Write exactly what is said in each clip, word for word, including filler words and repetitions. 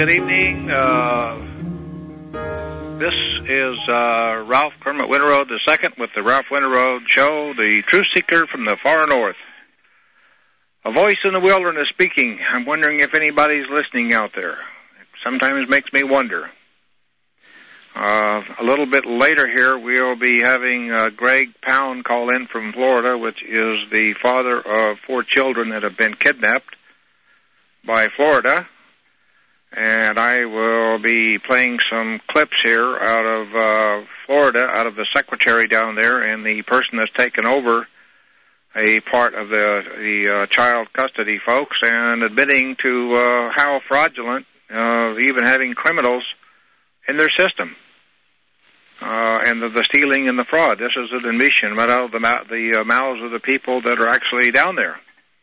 good evening. Uh, this is uh, Ralph Kermit Winterroad the second with the Ralph Winterroad Show, the Truth Seeker from the Far North. A voice in the wilderness speaking. I'm wondering if anybody's listening out there. It sometimes makes me wonder. Uh, a little bit later here, we'll be having uh, Greg Pound call in from Florida, which is the father of four children that have been kidnapped by Florida. And I will be playing some clips here out of uh, Florida, out of the secretary down there and the person that's taken over a part of the, the uh, child custody folks, and admitting to uh, how fraudulent, uh, even having criminals in their system, uh, and the, the stealing and the fraud. This is an admission right out of the, the uh, mouths of the people that are actually down there.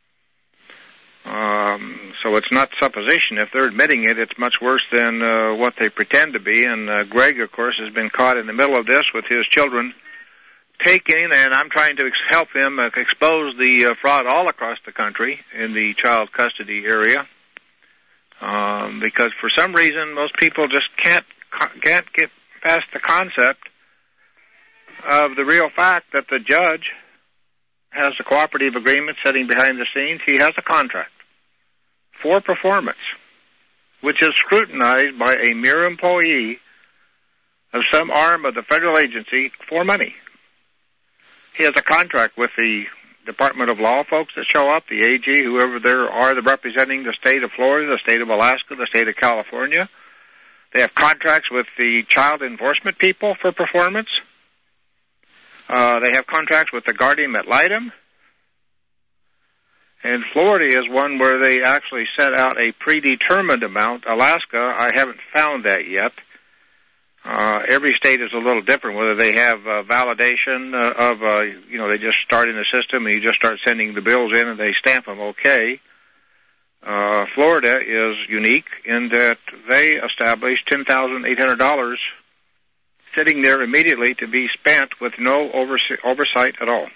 Um, so it's not supposition. If they're admitting it, it's much worse than uh, what they pretend to be. And uh, Greg, of course, has been caught in the middle of this with his children taking, and I'm trying to ex- help him uh, expose the uh, fraud all across the country in the child custody area. Um, because for some reason, most people just can't can't get past the concept of the real fact that the judge has a cooperative agreement sitting behind the scenes. He has a contract for performance, which is scrutinized by a mere employee of some arm of the federal agency for money. He has a contract with the Department of Law folks that show up, the A G, whoever there are, the representing the state of Florida, the state of Alaska, the state of California. They have contracts with the child enforcement people for performance. Uh, they have contracts with the guardian ad litem. And Florida is one where they actually set out a predetermined amount. Alaska, I haven't found that yet. Uh, every state is a little different, whether they have uh, validation uh, of, uh, you know, they just start in the system and you just start sending the bills in and they stamp them okay. Uh, Florida is unique in that they established ten thousand eight hundred dollars sitting there immediately to be spent with no overse- oversight at all.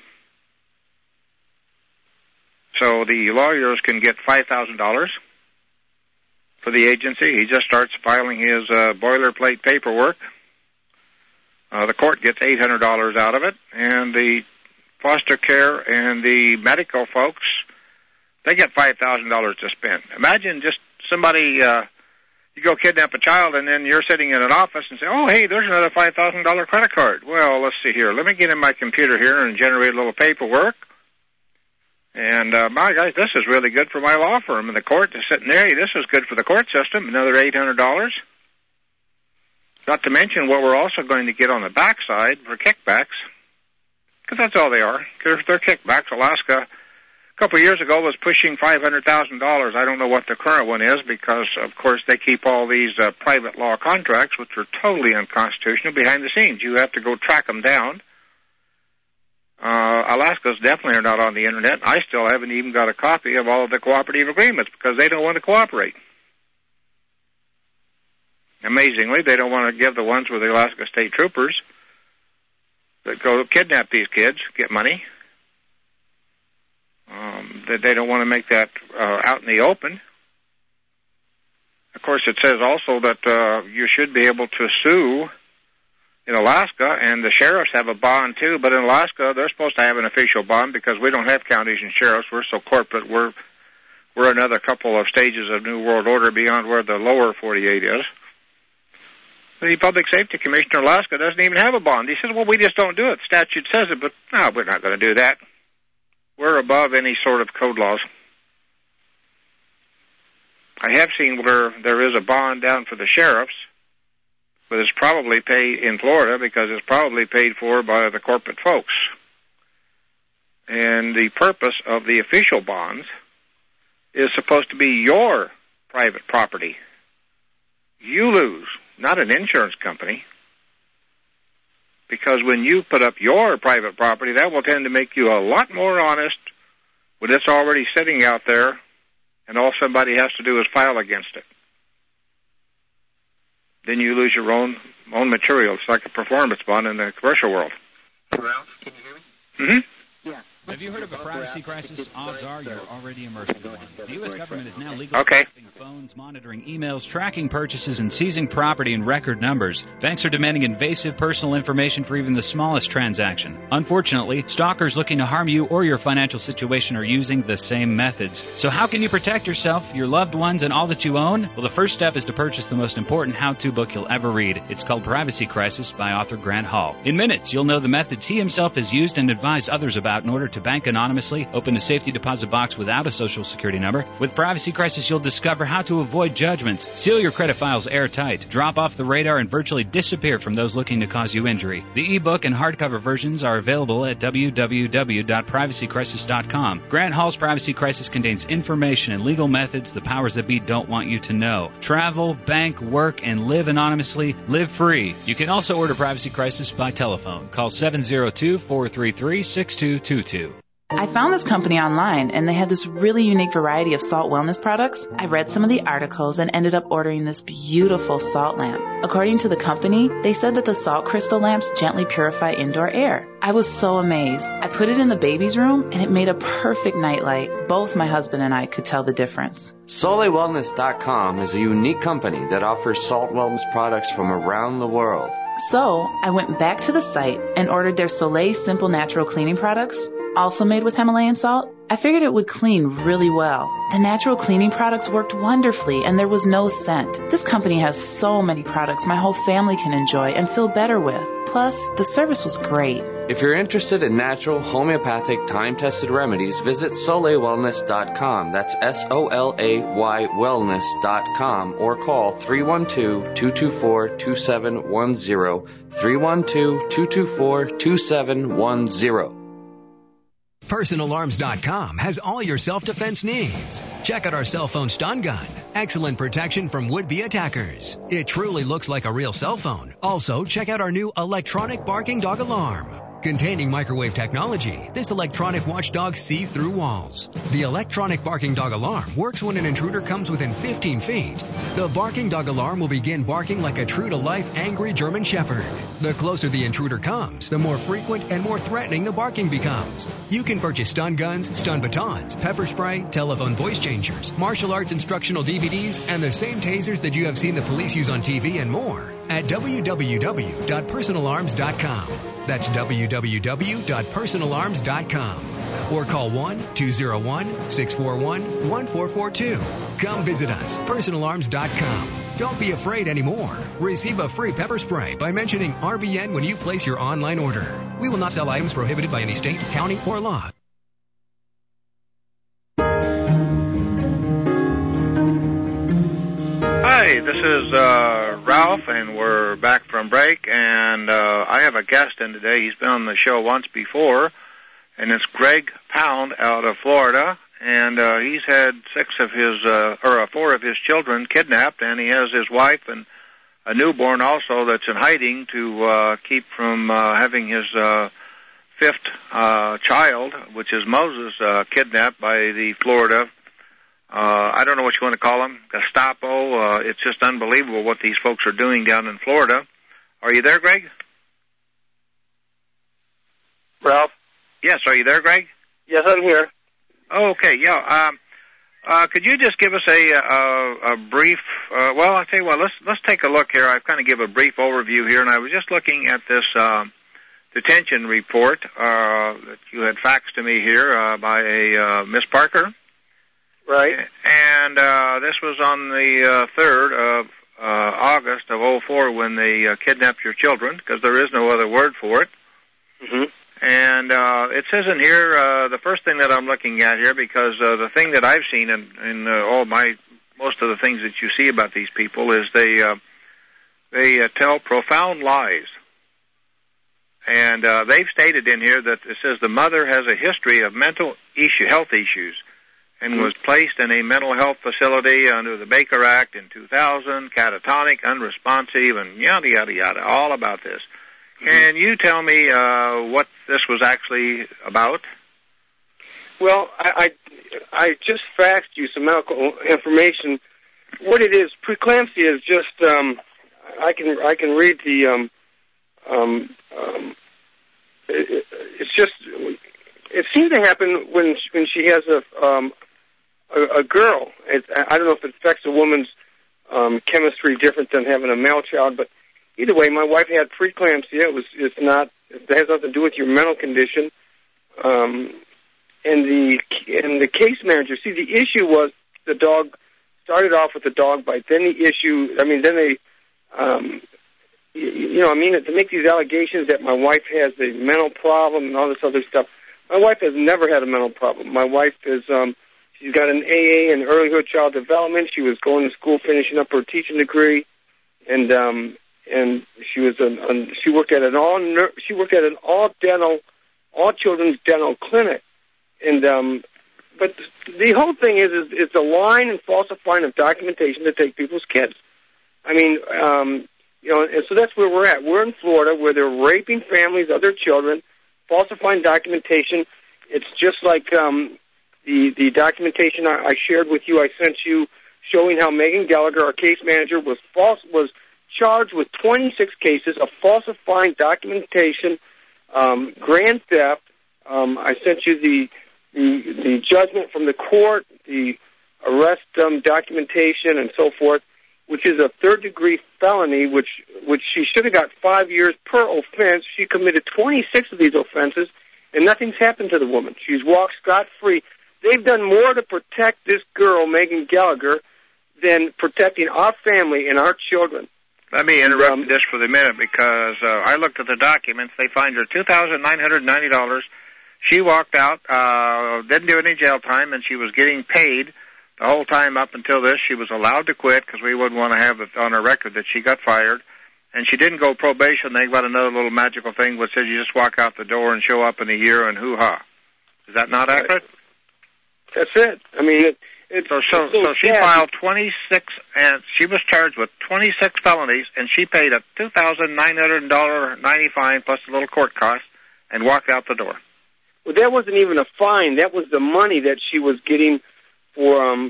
So the lawyers can get five thousand dollars for the agency. He just starts filing his uh, boilerplate paperwork. Uh, the court gets eight hundred dollars out of it, and the foster care and the medical folks, they get five thousand dollars to spend. Imagine just somebody... Uh, You go kidnap a child, and then you're sitting in an office and say, oh, hey, there's another five thousand dollars credit card. Well, let's see here. Let me get in my computer here and generate a little paperwork. And, uh, my guys, this is really good for my law firm. And the court is sitting there. This is good for the court system, another eight hundred dollars. Not to mention what we're also going to get on the backside for kickbacks, because that's all they are. They're, they're kickbacks. Alaska, a couple of years ago, was pushing five hundred thousand dollars. I don't know what the current one is because, of course, they keep all these uh, private law contracts, which are totally unconstitutional, behind the scenes. You have to go track them down. Uh, Alaska's definitely are not on the Internet. I still haven't even got a copy of all of the cooperative agreements because they don't want to cooperate. Amazingly, they don't want to give the ones with the Alaska State Troopers that go kidnap these kids, get money. Um, that they don't want to make that uh, out in the open. Of course, it says also that uh, you should be able to sue in Alaska, and the sheriffs have a bond too, but in Alaska, they're supposed to have an official bond because we don't have counties and sheriffs. We're so corporate. We're we're another couple of stages of New World Order beyond where the lower forty-eight is. The Public Safety Commissioner of Alaska doesn't even have a bond. He says, well, we just don't do it. Statute says it, but no, we're not going to do that. We're above any sort of code laws. I have seen where there is a bond down for the sheriffs, but it's probably paid in Florida because it's probably paid for by the corporate folks. And the purpose of the official bonds is supposed to be your private property. You lose, not an insurance company. Because when you put up your private property, that will tend to make you a lot more honest when it's already sitting out there and all somebody has to do is file against it. Then you lose your own own material. It's like a performance bond in the commercial world. Ralph, can you hear me? Mm-hmm. Yeah. Have you heard of a privacy crisis? Odds are you're already immersed in one. The U S government is now legally Okay. tapping phones, monitoring emails, tracking purchases, and seizing property in record numbers. Banks are demanding invasive personal information for even the smallest transaction. Unfortunately, stalkers looking to harm you or your financial situation are using the same methods. So how can you protect yourself, your loved ones, and all that you own? Well, the first step is to purchase the most important how-to book you'll ever read. It's called Privacy Crisis by author Grant Hall. In minutes, you'll know the methods he himself has used and advised others about in order to bank anonymously, open a safety deposit box without a social security number. With Privacy Crisis, you'll discover how to avoid judgments, seal your credit files airtight, drop off the radar, and virtually disappear from those looking to cause you injury. The ebook and hardcover versions are available at w w w dot privacy crisis dot com. Grant Hall's Privacy Crisis contains information and legal methods the powers that be don't want you to know. Travel, bank, work, and live anonymously. Live free. You can also order Privacy Crisis by telephone. Call seven zero two, four three three, six two two two. I found this company online, and they had this really unique variety of salt wellness products. I read some of the articles and ended up ordering this beautiful salt lamp. According to the company, they said that the salt crystal lamps gently purify indoor air. I was so amazed. I put it in the baby's room, and it made a perfect nightlight. Both my husband and I could tell the difference. Soleil Wellness dot com is a unique company that offers salt wellness products from around the world. So I went back to the site and ordered their Soleil Simple Natural Cleaning products, also made with Himalayan salt. I figured it would clean really well. The natural cleaning products worked wonderfully, and there was no scent. This company has so many products my whole family can enjoy and feel better with. Plus, the service was great. If you're interested in natural, homeopathic, time-tested remedies, visit Soleil Wellness dot com. That's S O L A Y wellness dot com, or call three one two, two two four, two seven one zero, three one two, two two four, two seven one zero. Personal Arms dot com has all your self-defense needs. Check out our cell phone stun gun. Excellent protection from would-be attackers. It truly looks like a real cell phone. Also, check out our new electronic barking dog alarm. Containing microwave technology, this electronic watchdog sees through walls. The electronic barking dog alarm works when an intruder comes within fifteen feet. The barking dog alarm will begin barking like a true-to-life angry German shepherd. The closer the intruder comes, the more frequent and more threatening the barking becomes. You can purchase stun guns, stun batons, pepper spray, telephone voice changers, martial arts instructional D V Ds, and the same tasers that you have seen the police use on T V and more at w w w dot personal arms dot com. That's w w w dot personal arms dot com. Or call one two zero one, six four one, one four four two. Come visit us, personal arms dot com. Don't be afraid anymore. Receive a free pepper spray by mentioning R B N when you place your online order. We will not sell items prohibited by any state, county, or law. Hi, this is uh, Ralph, and we're back from break, and uh, I have a guest in today. He's been on the show once before, and it's Greg Pound out of Florida, and uh, he's had six of his, uh, or uh, four of his children kidnapped, and he has his wife and a newborn also that's in hiding to uh, keep from uh, having his uh, fifth uh, child, which is Moses, uh, kidnapped by the Florida Uh, I don't know what you want to call them, Gestapo. Uh, it's just unbelievable what these folks are doing down in Florida. Are you there, Greg? Ralph? Yes, are you there, Greg? Yes, I'm here. Oh, okay, yeah. Um, uh, could you just give us a, a, a brief, uh, well, I'll tell you what, let's, let's take a look here. I've kind of give a brief overview here, and I was just looking at this uh, detention report uh, that you had faxed to me here uh, by a uh, Miss Parker. Right. And uh, this was on the uh, third of uh, August of oh four when they uh, kidnapped your children, because there is no other word for it. Mm-hmm. And uh, it says in here, uh, the first thing that I'm looking at here, because uh, the thing that I've seen in, in uh, all my, most of the things that you see about these people is they uh, they uh, tell profound lies. And uh, they've stated in here that it says the mother has a history of mental issue, health issues, and was placed in a mental health facility under the Baker Act in two thousand, catatonic, unresponsive, and yada, yada, yada, all about this. Mm-hmm. Can you tell me uh, what this was actually about? Well, I, I, I just faxed you some medical information. What it is, preeclampsia is just, um, I can I can read the, um, um, um, it, it's just it seems to happen when when she has a um, a, a girl. It, I don't know if it affects a woman's um, chemistry different than having a male child, but either way, my wife had preeclampsia. It was it's not it has nothing to do with your mental condition. Um, and the and the case manager. See, the issue was the dog started off with the dog bite. Then the issue. I mean, then they. Um, you, you know, I mean, to make these allegations that my wife has a mental problem and all this other stuff. My wife has never had a mental problem. My wife is, um, she's got an A A in earlyhood child development. She was going to school, finishing up her teaching degree, and um, and she was an, an she worked at an all ner- she worked at an all dental, all children's dental clinic, and um, but the whole thing is, is it's a lying and falsifying of documentation to take people's kids. I mean, um, you know, and so that's where we're at. We're in Florida, where they're raping families, other children, falsifying documentation. It's just like um, the the documentation I, I shared with you. I sent you showing how Megan Gallagher, our case manager, was false was charged with twenty-six cases of falsifying documentation, um, grand theft. Um, I sent you the, the the judgment from the court, the arrest um, documentation, and so forth, which is a third-degree felony, which which she should have got five years per offense. She committed twenty-six of these offenses, and nothing's happened to the woman. She's walked scot-free. They've done more to protect this girl, Megan Gallagher, than protecting our family and our children. Let me interrupt um, this for the minute, because uh, I looked at the documents. They fined her two thousand nine hundred ninety dollars. She walked out, uh, didn't do any jail time, and she was getting paid the whole time up until this. She was allowed to quit because we wouldn't want to have it on her record that she got fired. And she didn't go probation. They got another little magical thing which says you just walk out the door and show up in a year and hoo-ha. Is that not accurate? That's it. I mean, it, it's so so, so so she sad. filed twenty-six, and she was charged with twenty-six felonies, and she paid a two thousand nine hundred ninety dollars fine plus a little court cost and walked out the door. Well, that wasn't even a fine. That was the money that she was getting for um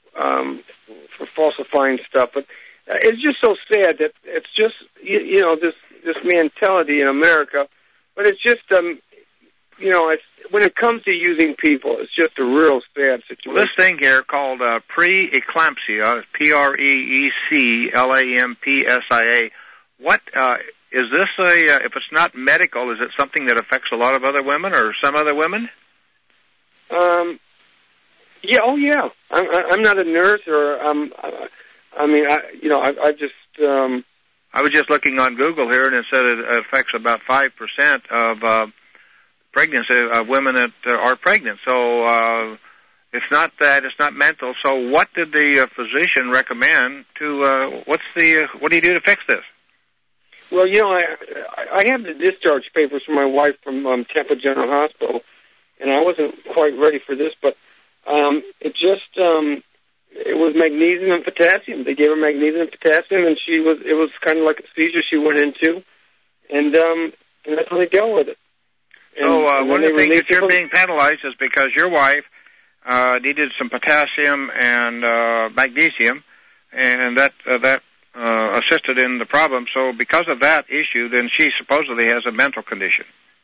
um for falsifying stuff. But uh, it's just so sad that it's just you, you know this this mentality in America. But it's just um you know it's when it comes to using people, it's just a real sad situation. Well, this thing here called uh, preeclampsia, P R E E C L A M P S I A. What uh, is this? A uh, if it's not medical, is it something that affects a lot of other women or some other women? Um. Yeah. Oh, yeah. I'm. I'm not a nurse, or um. I mean, I. You know, I. I just. Um. I was just looking on Google here, and it said it affects about five percent of uh, pregnancy of women that uh, are pregnant. So uh, it's not that. It's not mental. So what did the uh, physician recommend to? Uh, what's the? Uh, what do you do to fix this? Well, you know, I I have the discharge papers from my wife from um, Tampa General Hospital, and I wasn't quite ready for this, but um, it just um, it was magnesium and potassium. They gave her magnesium and potassium, and she was it was kind of like a seizure she went into, and um, and that's how they dealt with it. And, so uh, and one of the things that you're her. being penalized is because your wife uh, needed some potassium and uh, magnesium, and that uh, that. Uh, assisted in the problem, so because of that issue, then she supposedly has a mental condition.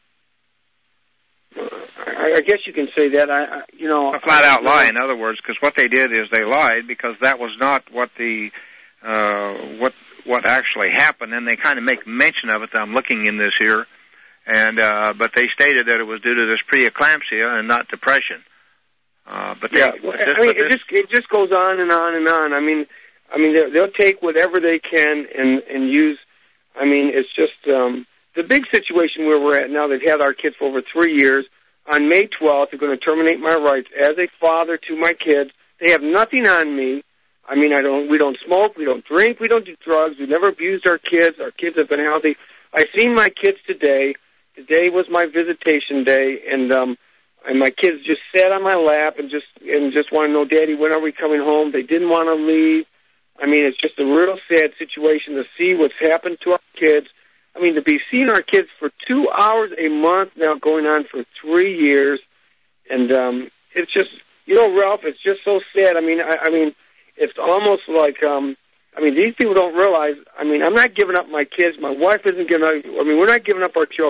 I, I guess you can say that. I, I you know, a flat out lie, in other words, because what they did is they lied because that was not what the uh, what what actually happened, and they kind of make mention of it. I'm looking in this here, and uh, but they stated that it was due to this preeclampsia and not depression. Uh, but they, yeah, well, this, I mean, this, it just it just goes on and on and on. I mean. I mean, they'll take whatever they can and, and use. I mean, it's just um, the big situation where we're at now. They've had our kids for over three years. On May twelfth, they're going to terminate my rights as a father to my kids. They have nothing on me. I mean, I don't. We don't smoke. We don't drink. We don't do drugs. We've never abused our kids. Our kids have been healthy. I've seen my kids today. Today was my visitation day, and um, and my kids just sat on my lap and just and just want to know, Daddy, when are we coming home? They didn't want to leave. I mean, it's just a real sad situation to see what's happened to our kids. I mean, to be seeing our kids for two hours a month now going on for three years. And um, it's just, you know, Ralph, it's just so sad. I mean, I, I mean, it's almost like, um, I mean, these people don't realize, I mean, I'm not giving up my kids. My wife isn't giving up. I mean, we're not giving up our children.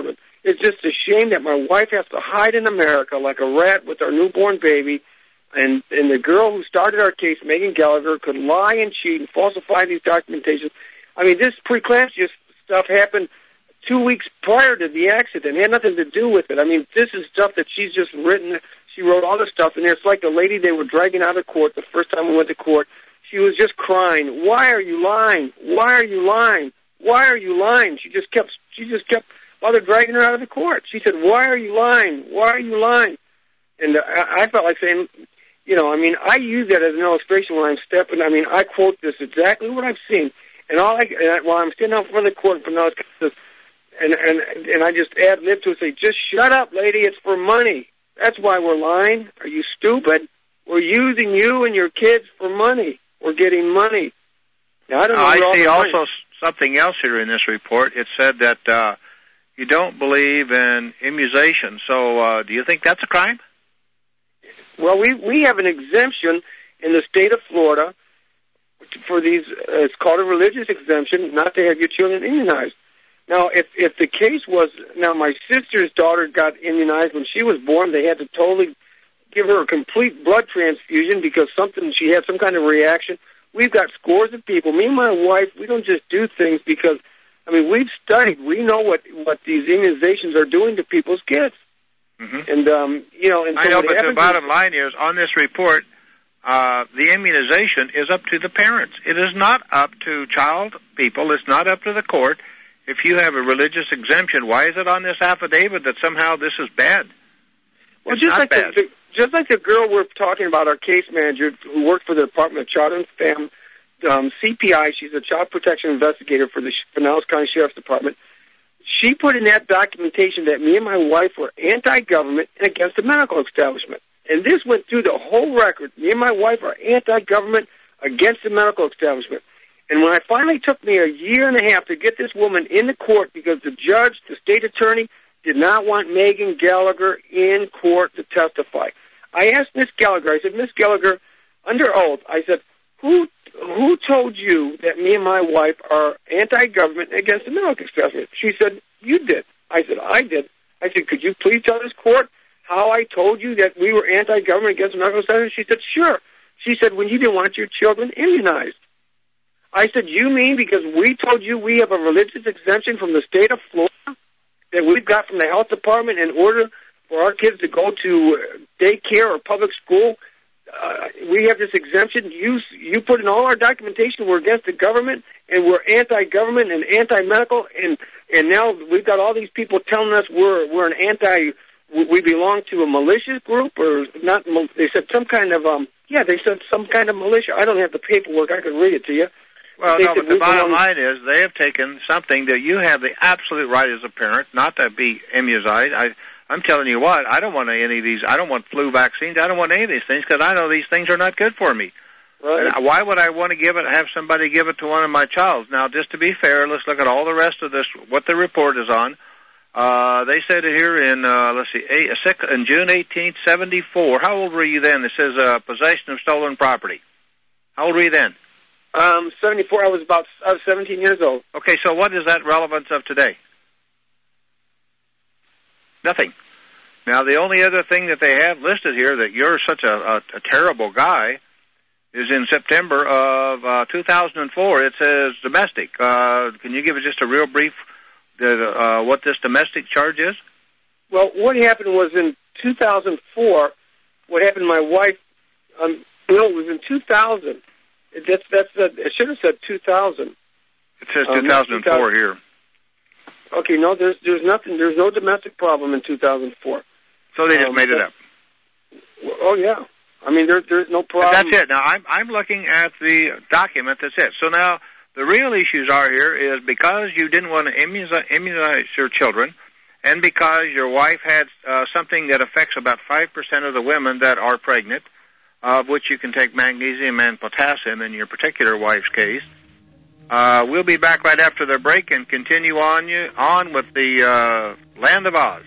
It's just a shame that my wife has to hide in America like a rat with our newborn baby, and, and the girl who started our case, Megan Gallagher, could lie and cheat and falsify these documentations. I mean, this preeclampsia stuff happened two weeks prior to the accident. It had nothing to do with it. I mean, this is stuff that she's just written. She wrote all this stuff, and it's like the lady they were dragging out of court the first time we went to court. She was just crying. Why are you lying? Why are you lying? Why are you lying? She just kept, she just kept, while they're dragging her out of the court. She said, why are you lying? Why are you lying? And uh, I, I felt like saying, you know, I mean, I use that as an illustration when I'm stepping. I mean, I quote this exactly what I've seen. And all I, and I while I'm standing out in front of the court from those cases, and, and, and I just add lib to it, say, just shut up, lady, it's for money. That's why we're lying. Are you stupid? We're using you and your kids for money. We're getting money. Now, I don't know. I see also money. Something else here in this report. It said that uh, you don't believe in immunization. So uh, do you think that's a crime? Well, we, we have an exemption in the state of Florida for these. Uh, it's called a religious exemption, not to have your children immunized. Now, if if the case was, now my sister's daughter got immunized when she was born, they had to totally give her a complete blood transfusion because something, she had some kind of reaction. We've got scores of people. Me and my wife, we don't just do things because, I mean, we've studied. We know what, what these immunizations are doing to people's kids. Mm-hmm. And, um, you know, and so I know, but the bottom line is, on this report, uh, the immunization is up to the parents. It is not up to child people. It's not up to the court. If you have a religious exemption, why is it on this affidavit that somehow this is bad? Well, it's just not like bad. The, just like the girl we're talking about, our case manager who worked for the Department of Child and Family, um, C P I, she's a child protection investigator for the Pinellas County Sheriff's Department. She put in that documentation that me and my wife were anti-government and against the medical establishment. And this went through the whole record. Me and my wife are anti-government against the medical establishment. And when I finally took me a year and a half to get this woman in the court because the judge, the state attorney, did not want Megan Gallagher in court to testify, I asked Miss Gallagher, I said, Miss Gallagher, under oath, I said, who who told you that me and my wife are anti-government against the medical establishment? She said, you did. I said, I did. I said, could you please tell this court how I told you that we were anti-government against the medical establishment? She said, sure. She said, when you didn't want your children immunized. I said, you mean because we told you we have a religious exemption from the state of Florida that we've got from the health department in order for our kids to go to daycare or public school? Uh, we have this exemption. You you put in all our documentation we're against the government and we're anti-government and anti-medical, and and now we've got all these people telling us we're we're an anti. We belong to a malicious group or not? They said some kind of um. Yeah, they said some kind of militia. I don't have the paperwork. I could read it to you. Well, no, but the bottom line is they have taken something that you have the absolute right as a parent not to be immunized. I, I'm telling you what, I don't want any of these. I don't want flu vaccines. I don't want any of these things because I know these things are not good for me. Right. And why would I want to give it? Have somebody give it to one of my childs? Now, just to be fair, let's look at all the rest of this. What the report is on. Uh, they said it here in uh, let's see, eight, six, in June eighteenth, seventy-four. How old were you then? It says uh, possession of stolen property. How old were you then? Um, seventy-four. I was about I was seventeen years old. Okay, so what is that relevance of today? Nothing. Now, the only other thing that they have listed here that you're such a, a, a terrible guy is in September of uh, two thousand four. It says domestic. Uh, can you give us just a real brief uh, what this domestic charge is? Well, what happened was in two thousand four. What happened? My wife. Um, no, it was in two thousand. That's that's. Uh, it should have said two thousand. It says two thousand four um, here. Okay, no, there's there's nothing. There's no domestic problem in two thousand four. So they just um, made it up. Oh yeah, I mean there there's no problem. But that's it. Now I'm I'm looking at the document. That's it. So now the real issues are here is because you didn't want to immunize, immunize your children, and because your wife had uh, something that affects about five percent of the women that are pregnant, of which you can take magnesium and potassium in your particular wife's case. Uh, we'll be back right after the break and continue on you on with the uh, Land of Oz.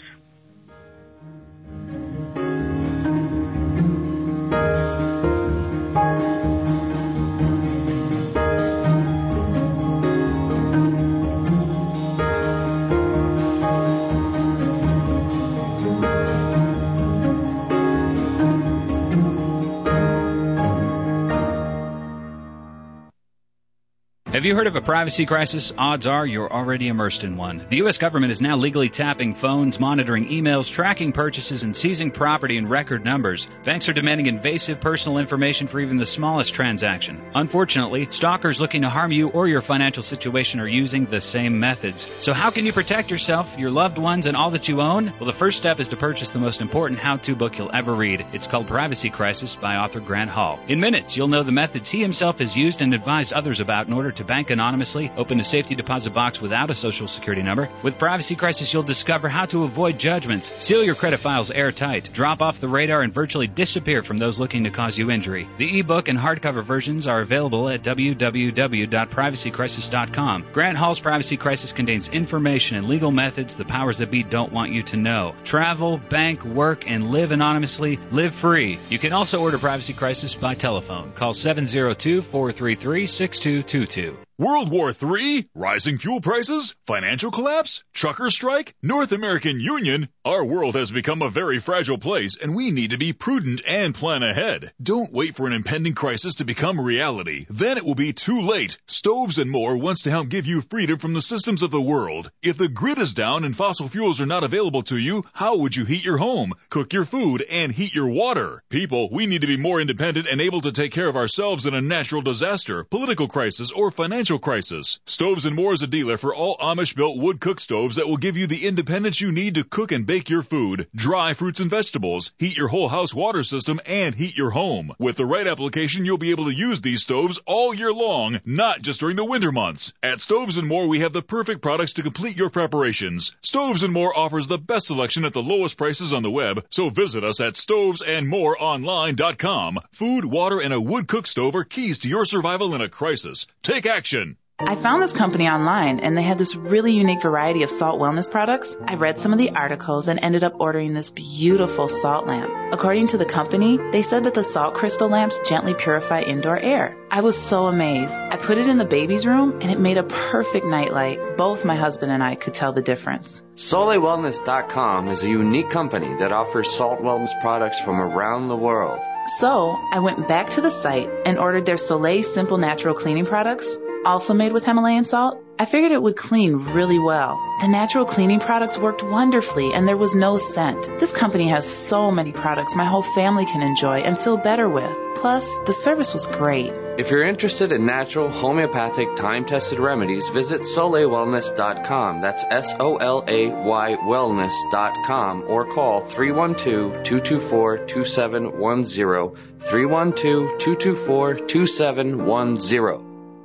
Have you heard of a privacy crisis? Odds are you're already immersed in one. The U S government is now legally tapping phones, monitoring emails, tracking purchases, and seizing property in record numbers. Banks are demanding invasive personal information for even the smallest transaction. Unfortunately, stalkers looking to harm you or your financial situation are using the same methods. So how can you protect yourself, your loved ones, and all that you own? Well, the first step is to purchase the most important how-to book you'll ever read. It's called Privacy Crisis by author Grant Hall. In minutes, you'll know the methods he himself has used and advised others about in order to bank anonymously, open a safety deposit box without a social security number. With Privacy Crisis, you'll discover how to avoid judgments, seal your credit files airtight, drop off the radar, and virtually disappear from those looking to cause you injury. The ebook and hardcover versions are available at w w w dot privacy crisis dot com. Grant Hall's Privacy Crisis contains information and legal methods the powers that be don't want you to know. Travel, bank, work, and live anonymously. Live free. You can also order Privacy Crisis by telephone. Call seven zero two, four three three, six two two two. World War Three? Rising fuel prices? Financial collapse? Trucker strike? North American Union? Our world has become a very fragile place, and we need to be prudent and plan ahead. Don't wait for an impending crisis to become reality. Then it will be too late. Stoves and More wants to help give you freedom from the systems of the world. If the grid is down and fossil fuels are not available to you, how would you heat your home, cook your food, and heat your water? People, we need to be more independent and able to take care of ourselves in a natural disaster, political crisis, or financial crisis. Stoves and More is a dealer for all Amish-built wood cook stoves that will give you the independence you need to cook and bake your food, dry fruits and vegetables, heat your whole house water system, and heat your home. With the right application, you'll be able to use these stoves all year long, not just during the winter months. At Stoves and More, we have the perfect products to complete your preparations. Stoves and More offers the best selection at the lowest prices on the web, so visit us at stoves and more online dot com. Food, water, and a wood cook stove are keys to your survival in a crisis. Take action. I found this company online, and they had this really unique variety of salt wellness products. I read some of the articles and ended up ordering this beautiful salt lamp. According to the company, they said that the salt crystal lamps gently purify indoor air. I was so amazed. I put it in the baby's room, and it made a perfect nightlight. Both my husband and I could tell the difference. Soleil Wellness dot com is a unique company that offers salt wellness products from around the world. So I went back to the site and ordered their Soleil Simple Natural Cleaning products, also made with Himalayan salt. I figured it would clean really well. The natural cleaning products worked wonderfully, and there was no scent. This company has so many products my whole family can enjoy and feel better with. Plus, the service was great. If you're interested in natural, homeopathic, time-tested remedies, visit Soleil Wellness dot com. That's S O L A Y Wellness dot com, or call three one two, two two four, two seven one zero, three one two, two two four, two seven one zero.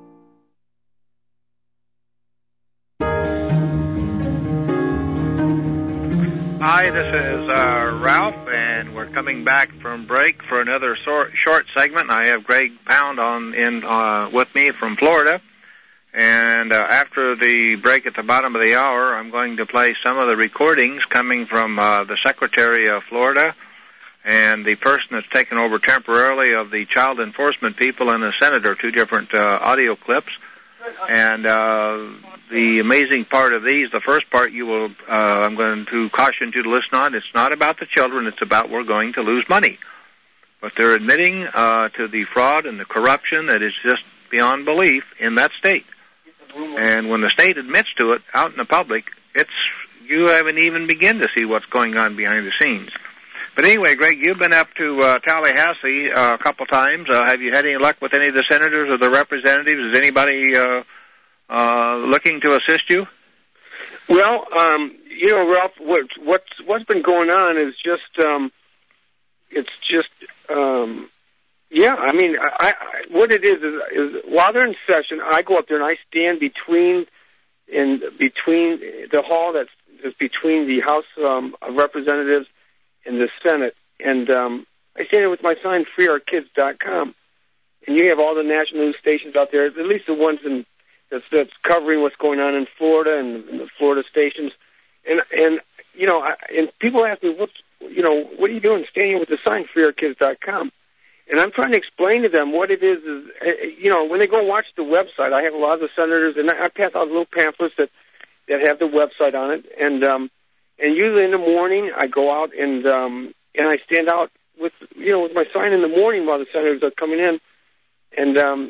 Hi, this is uh, Ralph, and we're coming back from break for another sor- short segment. I have Greg Pound on in uh, with me from Florida, and uh, after the break at the bottom of the hour, I'm going to play some of the recordings coming from uh, the Secretary of Florida and the person that's taken over temporarily of the child enforcement people and the senator, two different uh, audio clips. And uh, the amazing part of these, the first part you will, uh, I'm going to caution you to listen on. It's not about the children. It's about we're going to lose money. But they're admitting uh, to the fraud and the corruption that is just beyond belief in that state. And when the state admits to it out in the public, it's you haven't even begun to see what's going on behind the scenes. But anyway, Greg, you've been up to uh, Tallahassee uh, a couple times. Uh, have you had any luck with any of the senators or the representatives? Is anybody uh, uh, looking to assist you? Well, um, you know, Ralph, what, what's what's been going on is just um, it's just um, yeah. I mean, I, I, what it is, is is while they're in session, I go up there and I stand between in between the hall that's, that's between the House um, of Representatives in the Senate, and um, I stand there with my sign, free our kids dot com, and you have all the national news stations out there, at least the ones in, that's, that's covering what's going on in Florida and, and the Florida stations, and and you know, I, and people ask me, what's you know, what are you doing standing with the sign, free our kids dot com, and I'm trying to explain to them what it is. Is you know, when they go watch the website, I have a lot of the senators, and I, I pass out little pamphlets that that have the website on it, and um, And usually in the morning, I go out and um, and I stand out with you know with my sign in the morning while the senators are coming in, and um,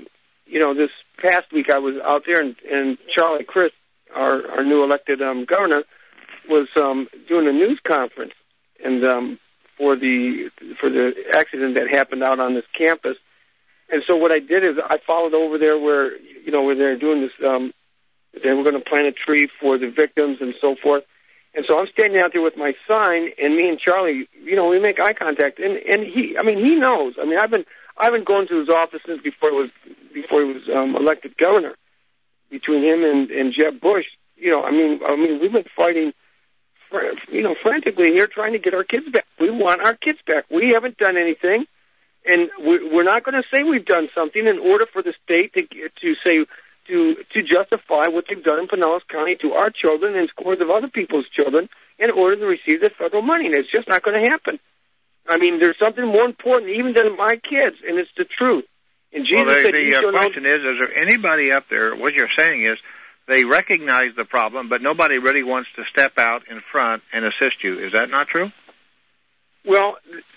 you know, this past week I was out there, and, and Charlie Crist, our, our new elected um, governor, was um, doing a news conference, and um, for the for the accident that happened out on this campus. And so what I did is I followed over there where, you know, where they're doing this. Um, they were going to plant a tree for the victims and so forth. And so I'm standing out there with my sign, and me and Charlie, you know, we make eye contact, and and he, I mean, he knows. I mean, I've been I've been going to his office since before he was before he was um, elected governor. Between him and, and Jeb Bush, you know, I mean, I mean, we've been fighting, you know, frantically here, trying to get our kids back. We want our kids back. We haven't done anything, and we're not going to say we've done something in order for the state to to say to to justify what they've done in Pinellas County to our children and scores of other people's children in order to receive the federal money. And it's just not going to happen. I mean, there's something more important even than my kids, and it's the truth. And Jesus well, the, said, the uh, question is, is there anybody up there, what you're saying is, they recognize the problem, but nobody really wants to step out in front and assist you. Is that not true? Well,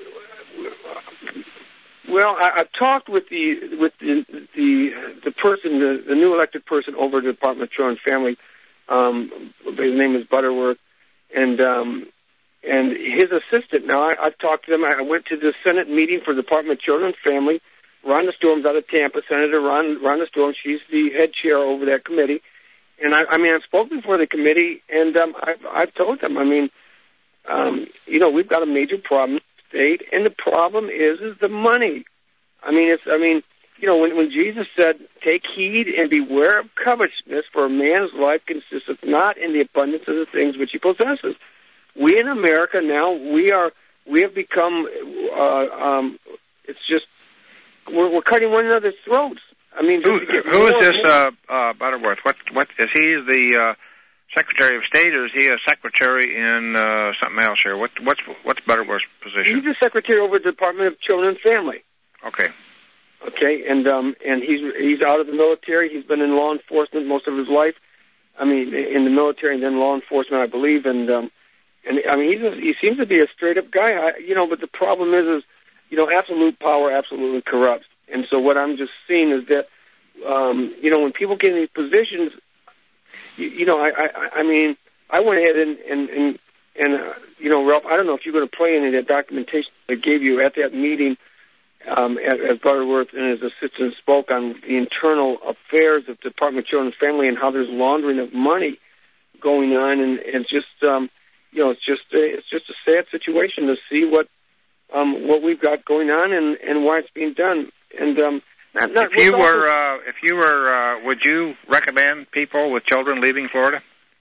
well, I, I've talked with the with the the, the person, the, the new elected person over at the Department of Children and Family. Um, his name is Butterworth, and um, and his assistant. Now, I, I've talked to them. I went to the Senate meeting for the Department of Children and Family. Rhonda Storm's out of Tampa. Senator Ron, Rhonda Storm, she's the head chair over that committee. And I, I mean, I've spoken before the committee, and um, I've, I've told them. I mean, um, you know, we've got a major problem in the state, and the problem is is the money. I mean, it's. I mean, you know, when when Jesus said, "Take heed and beware of covetousness, for a man's life consisteth not in the abundance of the things which he possesses." We in America now, we are we have become. Uh, um, it's just. We're, we're cutting one another's throats. I mean, who, who is this uh, uh, Butterworth? What what is he the uh, Secretary of State, or is he a secretary in uh, something else here? What what's what's Butterworth's position? He's the secretary over the Department of Children and Family. Okay. Okay, and um and he's he's out of the military. He's been in law enforcement most of his life. I mean, in the military and then law enforcement, I believe. And um and I mean, he's a, he seems to be a straight up guy. I, you know, but the problem is is. You know, absolute power absolutely corrupts. And so what I'm just seeing is that, um, you know, when people get in these positions, you, you know, I, I, I mean, I went ahead and, and, and, and uh, you know, Ralph, I don't know if you're going to play any of that documentation they gave you at that meeting um, as, as Butterworth and his assistant spoke on the internal affairs of the Department of Children and Family and how there's laundering of money going on. And, and just, um, you know, it's just, a, it's just a sad situation to see what, Um, what we've got going on and, and why it's being done. And um, not, not, if you were, uh, if you were, uh, would you recommend people with children leaving Florida?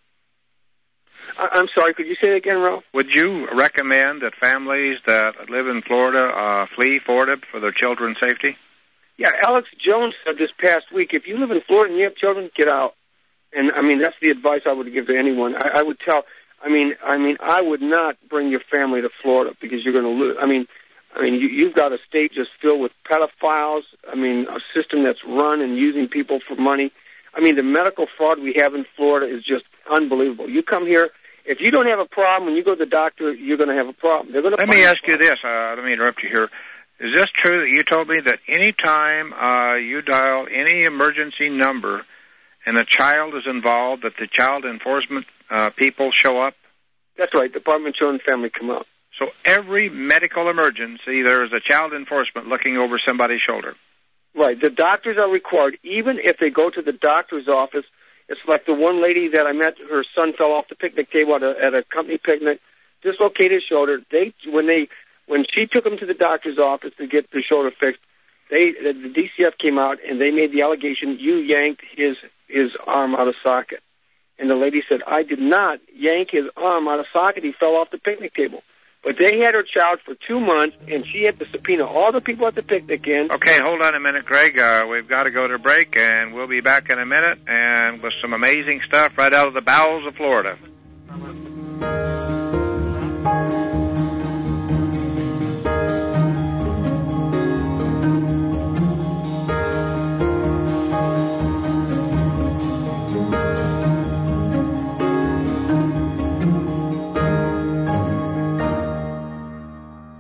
I, I'm sorry, could you say that again, Ralph? Would you recommend that families that live in Florida uh, flee Florida for their children's safety? Yeah, Alex Jones said this past week, if you live in Florida and you have children, get out. And I mean, that's the advice I would give to anyone. I, I would tell. I mean, I mean, I would not bring your family to Florida because you're going to lose. I mean, I mean, you, you've got a state just filled with pedophiles. I mean, a system that's run and using people for money. I mean, the medical fraud we have in Florida is just unbelievable. You come here, if you don't have a problem, when you go to the doctor, you're going to have a problem. They're going to. Let me ask you this. Uh, let me interrupt you here. Is this true that you told me that any time uh, you dial any emergency number and a child is involved, that the child enforcement uh, people show up? That's right. Department of Children and Family come out. So every medical emergency, there is a child enforcement looking over somebody's shoulder. Right. The doctors are required, even if they go to the doctor's office. It's like the one lady that I met, her son fell off the picnic table at a, at a company picnic, dislocated his shoulder. They, when they, when she took him to the doctor's office to get the shoulder fixed, they, the D C F came out and they made the allegation, you yanked his, his arm out of socket. And the lady said, I did not yank his arm out of socket. He fell off the picnic table. But they had her child for two months, and she had to subpoena all the people at the picnic in. Okay, hold on a minute, Greg. Uh, we've got to go to break, and we'll be back in a minute, and with some amazing stuff right out of the bowels of Florida.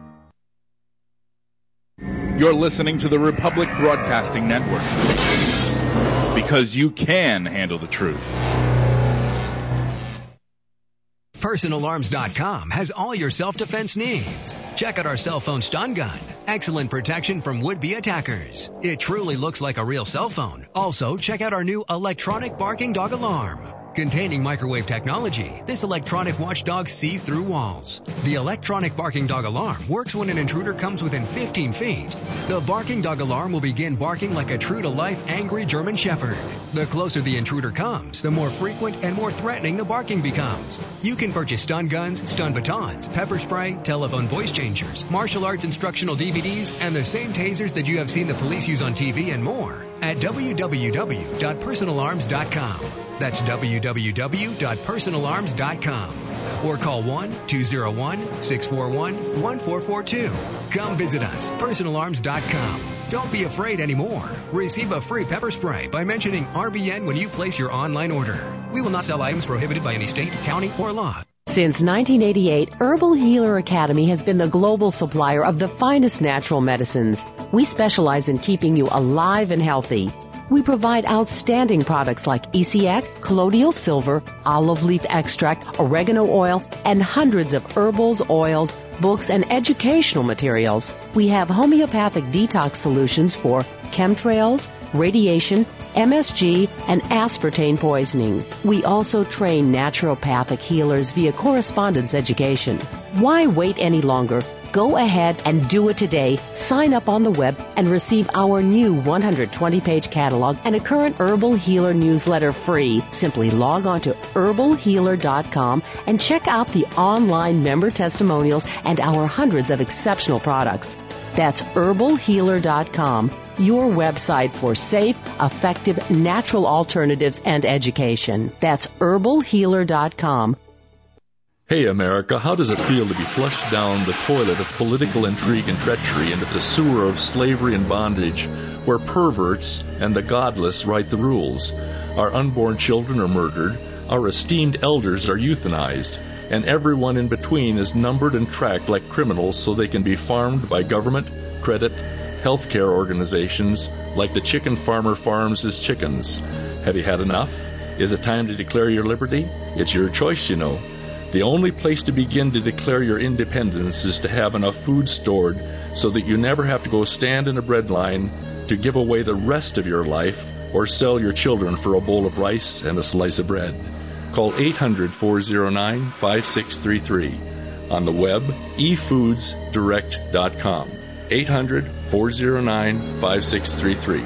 You're listening to the Republic Broadcasting Network. because you can handle the truth. Personal Arms dot com has all your self-defense needs. Check out our cell phone stun gun. Excellent protection from would-be attackers. It truly looks like a real cell phone. Also, check out our new electronic barking dog alarm. Containing microwave technology, this electronic watchdog sees through walls. The electronic barking dog alarm works when an intruder comes within fifteen feet. The barking dog alarm will begin barking like a true-to-life angry German shepherd. The closer the intruder comes, the more frequent and more threatening the barking becomes. You can purchase stun guns, stun batons, pepper spray, telephone voice changers, martial arts instructional D V Ds, and the same tasers that you have seen the police use on T V and more at w w w dot personal arms dot com. That's w w w dot personal arms dot com. Or call one two zero one, six four one, one four four two. Come visit us, personal arms dot com. Don't be afraid anymore. Receive a free pepper spray by mentioning R B N when you place your online order. We will not sell items prohibited by any state, county, or law. Since nineteen eighty-eight, Herbal Healer Academy has been the global supplier of the finest natural medicines. We specialize in keeping you alive and healthy. We provide outstanding products like E C X, colloidal silver, olive leaf extract, oregano oil, and hundreds of herbals, oils, books, and educational materials. We have homeopathic detox solutions for chemtrails, radiation, M S G, and aspartame poisoning. We also train naturopathic healers via correspondence education. Why wait any longer? Go ahead and do it today. Sign up on the web and receive our new one hundred twenty page catalog and a current Herbal Healer newsletter free. Simply log on to herbal healer dot com and check out the online member testimonials and our hundreds of exceptional products. That's herbal healer dot com, your website for safe, effective, natural alternatives and education. That's herbal healer dot com. Hey, America, how does it feel to be flushed down the toilet of political intrigue and treachery into the sewer of slavery and bondage, where perverts and the godless write the rules? Our unborn children are murdered, our esteemed elders are euthanized, and everyone in between is numbered and tracked like criminals so they can be farmed by government, credit, healthcare organizations like the chicken farmer farms his chickens. Have you had enough? Is it time to declare your liberty? It's your choice, you know. The only place to begin to declare your independence is to have enough food stored so that you never have to go stand in a bread line to give away the rest of your life or sell your children for a bowl of rice and a slice of bread. Call eight hundred, four oh nine, five six three three. On the web, e foods direct dot com. eight hundred, four oh nine, five six three three.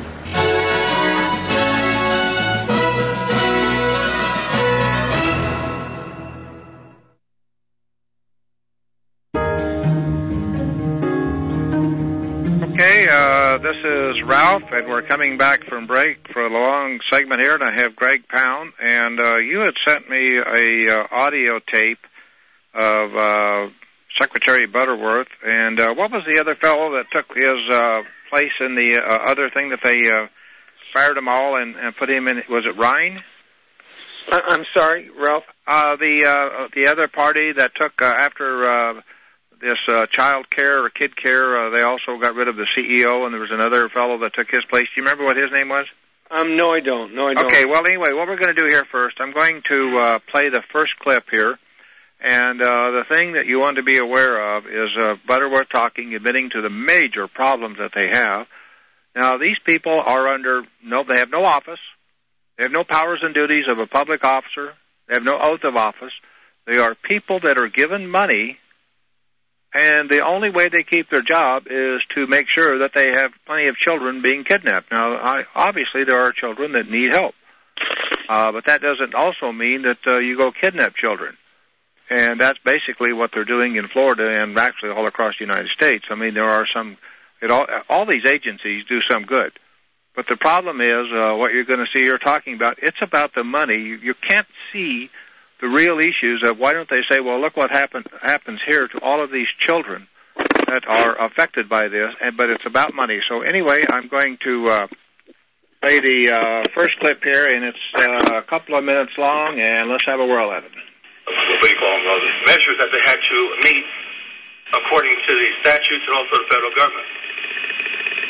Uh, this is Ralph, and we're coming back from break for a long segment here, and I have Greg Pound, and uh, you had sent me a uh, audio tape of uh, Secretary Butterworth, and uh, what was the other fellow that took his uh, place in the uh, other thing that they uh, fired them all and, and put him in? Was it Ryan? I'm sorry, Ralph? Uh, the uh, the other party that took uh, after... Uh, This uh, child care or kid care, uh, they also got rid of the C E O, and there was another fellow that took his place. Do you remember what his name was? Um, no, I don't. No, I don't. Okay, well, anyway, what we're going to do here first, I'm going to uh, play the first clip here, and uh, the thing that you want to be aware of is uh, Butterworth talking, admitting to the major problems that they have. Now, these people are under, no, they have no office. They have no powers and duties of a public officer. They have no oath of office. They are people that are given money, and the only way they keep their job is to make sure that they have plenty of children being kidnapped. Now, I, obviously, there are children that need help, uh, but that doesn't also mean that uh, you go kidnap children. And that's basically what they're doing in Florida and actually all across the United States. I mean, there are some, it all, all these agencies do some good. But the problem is uh, what you're going to see here talking about, it's about the money. You, you can't see the real issues of why don't they say, well, look what happen, happens here to all of these children that are affected by this, and but it's about money. So anyway, I'm going to uh, play the uh, first clip here, and it's uh, a couple of minutes long, and let's have a whirl at it. What do you call them? Well, the measures that they had to meet according to the statutes and also the federal government.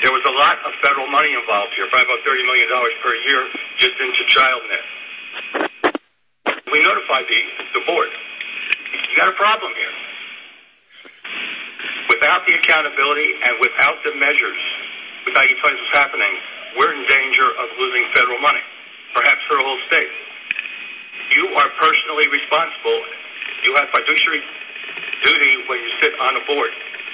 There was a lot of federal money involved here, probably about thirty million dollars per year just into ChildNet. We notified the, the board. You got a problem here. Without the accountability and without the measures, without you telling us what's happening, we're in danger of losing federal money, perhaps for the whole state. You are personally responsible. You have fiduciary duty when you sit on a board.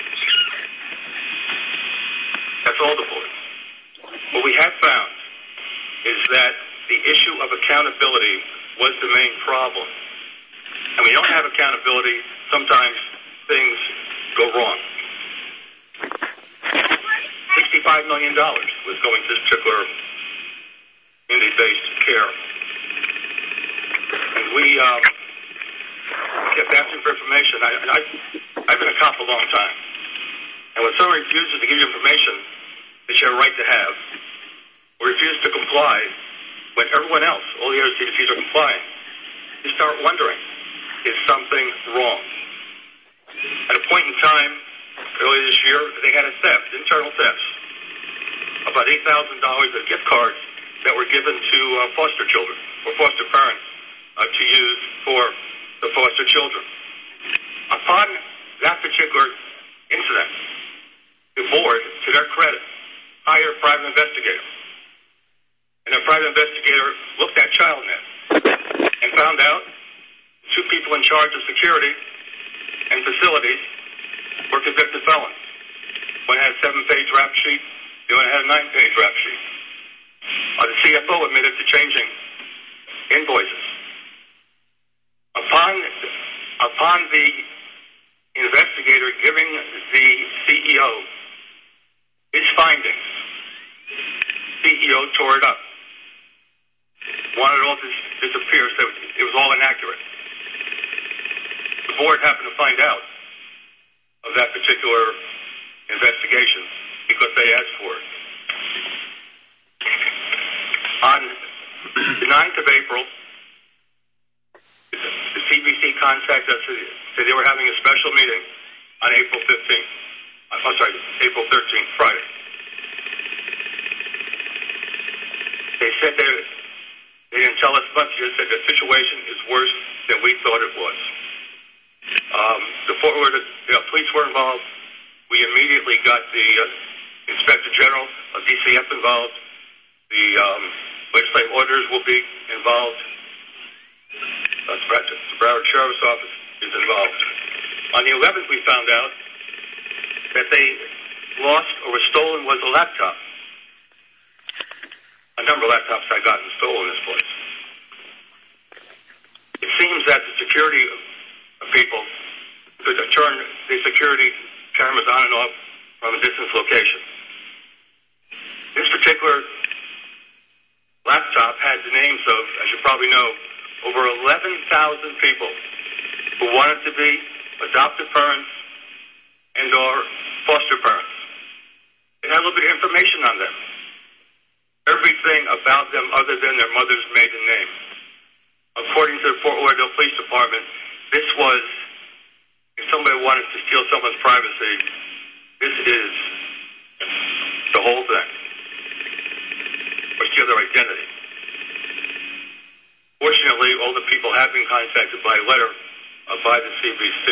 That's all the boards. What we have found is that the issue of accountability was the main problem. And when you don't have accountability, sometimes things go wrong. sixty-five million dollars was going to this particular community-based care. And we um, kept asking for information. I, and I, I've been a cop a long time. And when someone refuses to give you information that you have a right to have, or refuses to comply, when everyone else, all the other C D Cs are complying, you start wondering, is something wrong? At a point in time, earlier this year, they had a theft, internal thefts, about eight thousand dollars of gift cards that were given to uh, foster children, or foster parents, uh, to use for the foster children. Upon that particular incident, the board, to their credit, hired a private investigator. And the private investigator looked at ChildNet and found out two people in charge of security and facilities were convicted felons. One had a seven-page rap sheet, the other had a nine-page rap sheet. Uh, the C F O admitted to changing invoices. Upon, upon the investigator giving the C E O his findings, C E O tore it up. Wanted it all to disappear, so it was all inaccurate. The board happened to find out of that particular investigation because they asked for it. On the ninth of April, the C B C contacted us, said they were having a special meeting on April fifteenth. I'm sorry, April thirteenth, Friday. They said they, they didn't tell us much. They said the situation is worse than we thought it was. Um, the Fort Worth you know, police were involved. We immediately got the uh, Inspector General of D C F involved. The um, legislative auditors will be involved. Uh, the Broward Sheriff's Office is involved. On the eleventh, we found out that they lost or was stolen was a laptop. A number of laptops had gotten stolen in this place. It seems that the security of people could turn the security cameras on and off from a distance location. This particular laptop had the names of, as you probably know, over eleven thousand people who wanted to be adoptive parents and or foster parents. It had a little bit of information on them. Everything about them other than their mother's maiden name. According to the Fort Lauderdale Police Department, this was, if somebody wanted to steal someone's privacy, this is the whole thing. Or steal their identity. Fortunately, all the people have been contacted by letter uh, by the C B C.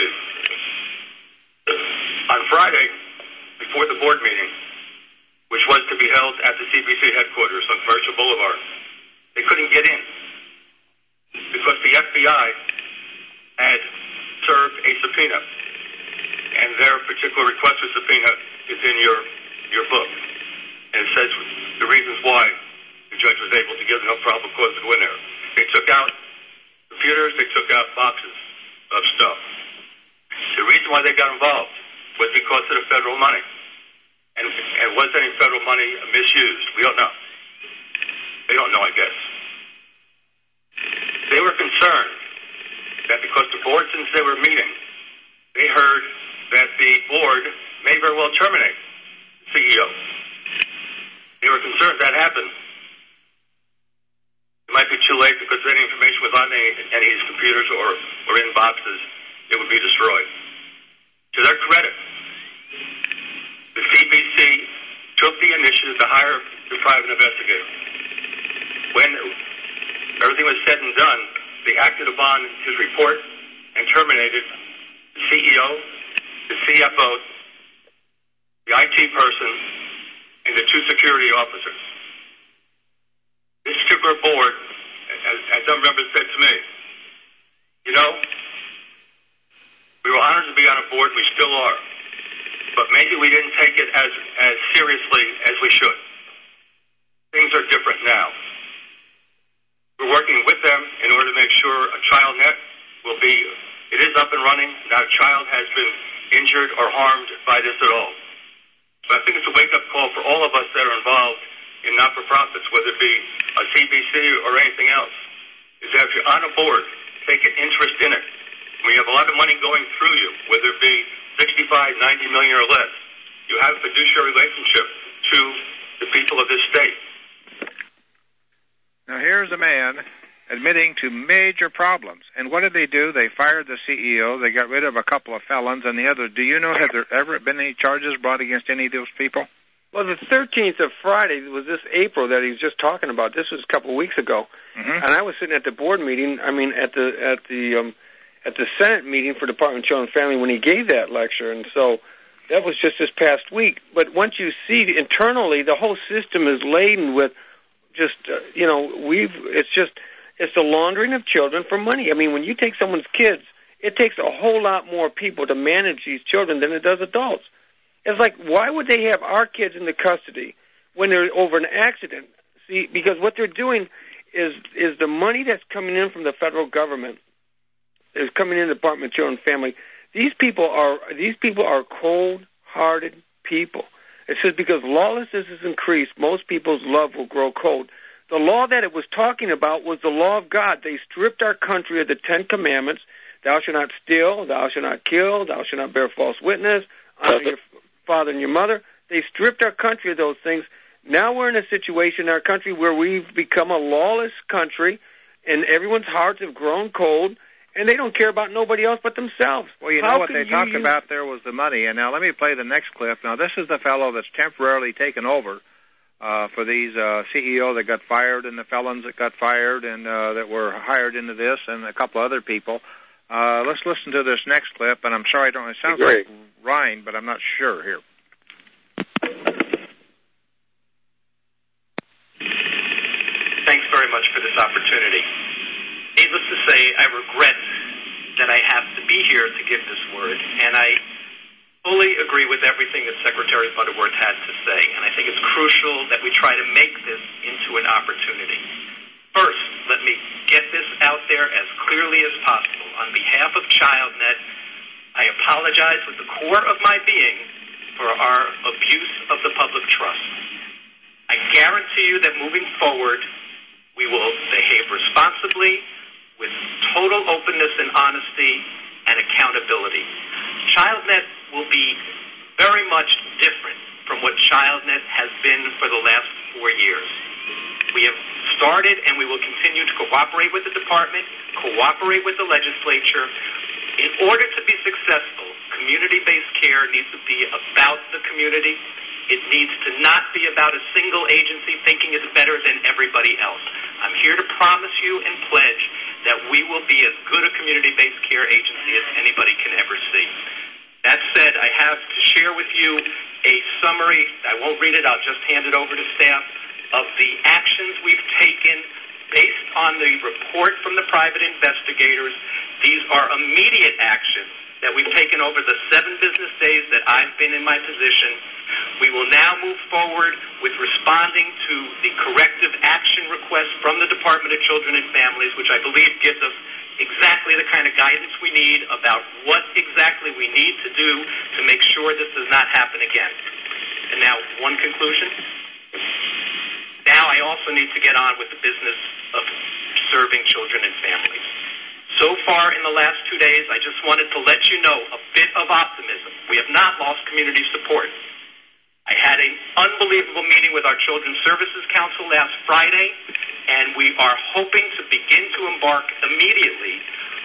On Friday, before the board meeting, which was to be held at the C B C headquarters on Commercial Boulevard, they couldn't get in because the F B I had served a subpoena, and their particular request for subpoena is in your your book, and it says the reasons why the judge was able to give them no probable cause to go in there. They took out computers, they took out boxes of stuff. The reason why they got involved was because of the federal money. And, and was any federal money misused? We don't know. They don't know, I guess. They were concerned that because the board, since they were meeting, they heard that the board may very well terminate the C E O. They were concerned that happened. It might be too late because if any information was on any, any of these computers or, or in boxes, it would be destroyed. To their credit, the C B C took the initiative to hire the private investigator. When everything was said and done, they acted upon his report and terminated the C E O, the C F O, the I T person, and the two security officers. This particular board, as, as some members said to me, you know, we were honored to be on a board, we still are, but maybe we didn't take it as, as seriously as we should. Things are different now. We're working with them in order to make sure a child net will be, it is up and running, not a child has been injured or harmed by this at all. But I think it's a wake-up call for all of us that are involved in not-for-profits, whether it be a C B C or anything else, is that if you're on a board, take an interest in it. When you have a lot of money going through you, whether it be sixty-five, ninety million or less, you have a fiduciary relationship to the people of this state. Now here's a man admitting to major problems. And what did they do? They fired the C E O. They got rid of a couple of felons and the other. Do you know, have there ever been any charges brought against any of those people? Well, the thirteenth of Friday was this April that he was just talking about. This was a couple of weeks ago. Mm-hmm. And I was sitting at the board meeting, I mean, at the at the um, at the Senate meeting for Department of Children and Family when he gave that lecture. And so that was just this past week. But once you see internally, the whole system is laden with just, uh, you know, we've, it's just, it's the laundering of children for money. I mean, when you take someone's kids, it takes a whole lot more people to manage these children than it does adults. It's like, why would they have our kids in the custody when they're over an accident? See, because what they're doing is is the money that's coming in from the federal government is coming in the Department of Children and Family. These people are these people are cold-hearted people. It says because lawlessness is increased, most people's love will grow cold. The law that it was talking about was the law of God. They stripped our country of the Ten Commandments. Thou shalt not steal, thou shalt not kill, thou shalt not bear false witness, honor your father and your mother. They stripped our country of those things. Now we're in a situation in our country where we've become a lawless country, and everyone's hearts have grown cold, and they don't care about nobody else but themselves. Well, you know How what they talked use... about there was the money. And now let me play the next clip. Now, this is the fellow that's temporarily taken over uh, for these uh, C E O that got fired and the felons that got fired and uh, that were hired into this and a couple other people. Uh, let's listen to this next clip. And I'm sorry, I don't. It sounds Great. like Ryan, but I'm not sure here. Thanks very much for this opportunity. Needless to say, I regret that I have to be here to give this word, and I fully agree with everything that Secretary Butterworth had to say, and I think it's crucial that we try to make this into an opportunity. First, let me get this out there as clearly as possible. On behalf of ChildNet, I apologize with the core of my being for our abuse of the public trust. I guarantee you that moving forward, we will behave responsibly with total openness and honesty and accountability. ChildNet will be very much different from what ChildNet has been for the last four years. We have started and we will continue to cooperate with the department, cooperate with the legislature. In order to be successful, community-based care needs to be about the community. It needs to not be about a single agency thinking it's better than everybody else. I'm here to promise you and pledge that we will be as good a community-based care agency as anybody can ever see. That said, I have to share with you a summary. I won't read it. I'll just hand it over to staff of the actions we've taken based on the report from the private investigators. These are immediate actions that we've taken over the seven business days that I've been in my position. We will now move forward with responding to the corrective action request from the Department of Children and Families, which I believe gives us exactly the kind of guidance we need about what exactly we need to do to make sure this does not happen again. And now, one conclusion. Now I also need to get on with the business of serving children and families. So far in the last two days, I just wanted to let you know a bit of optimism. We have not lost community support. I had an unbelievable meeting with our Children's Services Council last Friday, and we are hoping to begin to embark immediately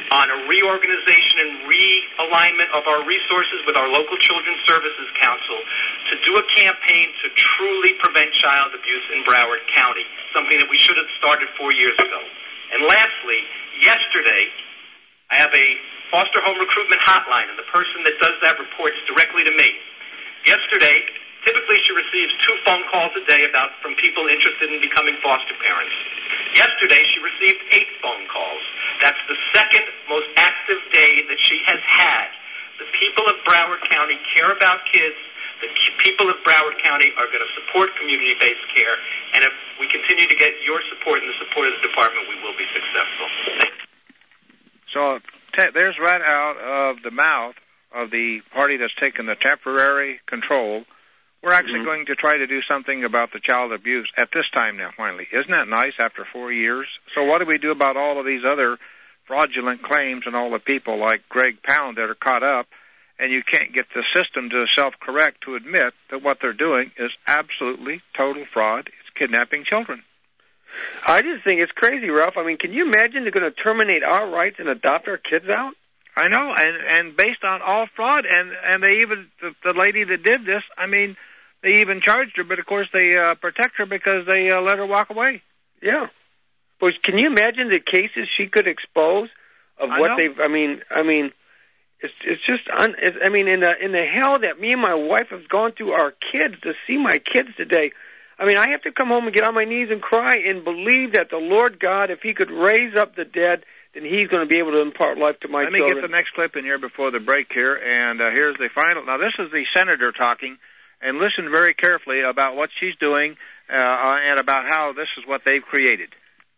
on a reorganization and realignment of our resources with our local Children's Services Council to do a campaign to truly prevent child abuse in Broward County, something that we should have started four years ago. And lastly, yesterday, I have a foster home recruitment hotline, and the person that does that reports directly to me. Yesterday, typically she receives two phone calls a day about from people interested in becoming foster parents. Yesterday, she received eight phone calls. That's the second most active day that she has had. The people of Broward County care about kids. The people of Broward County are going to support community-based care, and if we continue to get your support and the support of the department, we will be successful. So te- there's right out of the mouth of the party that's taken the temporary control. We're actually mm-hmm. going to try to do something about the child abuse at this time now, finally. Isn't that nice after four years? So what do we do about all of these other fraudulent claims and all the people like Greg Pound that are caught up, and you can't get the system to self-correct to admit that what they're doing is absolutely total fraud. It's kidnapping children. I just think it's crazy, Ralph. I mean, can you imagine they're going to terminate our rights and adopt our kids out? I know, and and based on all fraud, and and they even the, the lady that did this, I mean, they even charged her, but of course they uh, protect her because they uh, let her walk away. Yeah, but can you imagine the cases she could expose of I what know. they've? I mean, I mean, it's it's just un, it's, I mean, in the in the hell that me and my wife have gone through our kids to see my kids today. I mean, I have to come home and get on my knees and cry and believe that the Lord God, if He could raise up the dead, then He's going to be able to impart life to my Let children. me get the next clip in here before the break here, and uh, here's the final. Now, this is the senator talking, and listen very carefully about what she's doing uh, and about how this is what they've created.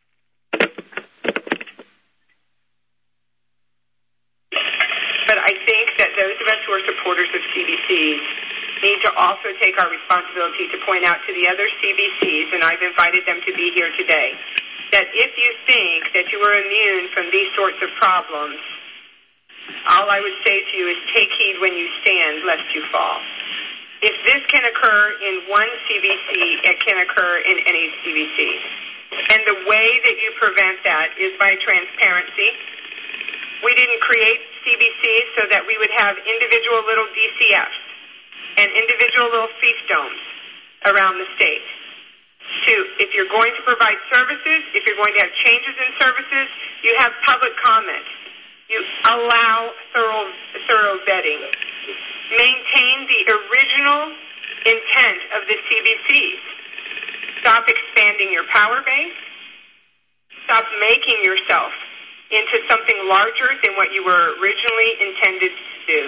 But I think that those of us who are supporters of C B Cs need to also take our responsibility to point out to the other C B Cs, and I've invited them to be here today, that if you think that you are immune from these sorts of problems, all I would say to you is take heed when you stand, lest you fall. If this can occur in one C B C, it can occur in any C B C. And the way that you prevent that is by transparency. We didn't create C B Cs so that we would have individual little D C Fs and individual little fiefdoms around the state. To, if you're going to provide services, if you're going to have changes in services, you have public comment. You allow thorough, thorough vetting. Maintain the original intent of the C B Cs. Stop expanding your power base. Stop making yourself into something larger than what you were originally intended to do.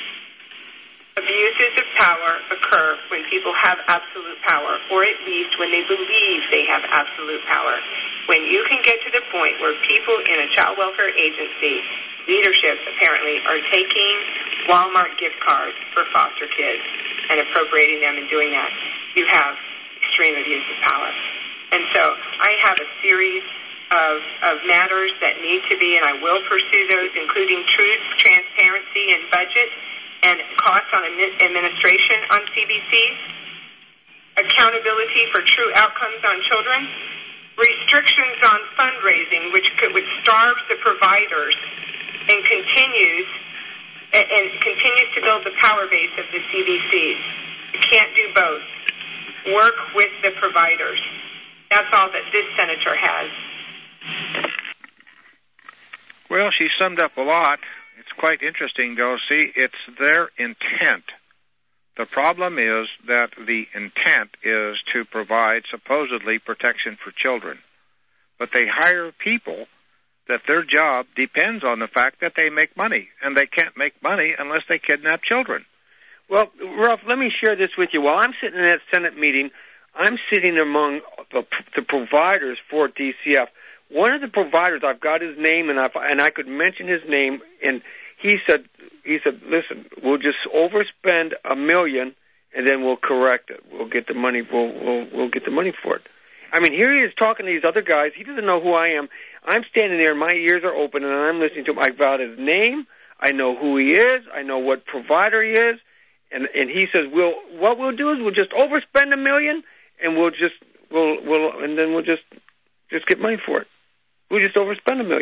Abuses of power occur when people have absolute power, or at least when they believe they have absolute power. When you can get to the point where people in a child welfare agency, leadership apparently, are taking Walmart gift cards for foster kids and appropriating them and doing that, you have extreme abuse of power. And so I have a series of, of matters that need to be, and I will pursue those, including truth, transparency, and budget, and costs on administration on C B Cs, accountability for true outcomes on children, restrictions on fundraising, which could, which starves the providers and continues and, and continues to build the power base of the C B Cs. You can't do both. Work with the providers. That's all that this senator has. Well, she summed up a lot. It's quite interesting, though. See, it's their intent. The problem is that the intent is to provide supposedly protection for children. But they hire people that their job depends on the fact that they make money, and they can't make money unless they kidnap children. Well, Ralph, let me share this with you. While I'm sitting in that Senate meeting, I'm sitting among the, the providers for D C F. One of the providers, I've got his name, and I and I could mention his name, and he said, he said, listen, we'll just overspend a million, and then we'll correct it. We'll get the money. We'll we'll, we'll get the money for it. I mean, here he is talking to these other guys. He doesn't know who I am. I'm standing there, and my ears are open, and I'm listening to him. I've got his name. I know who he is. I know what provider he is, and and he says, we'll what we'll do is we'll just overspend a million, and we'll just we'll we'll and then we'll just just get money for it. We'll just overspend a million.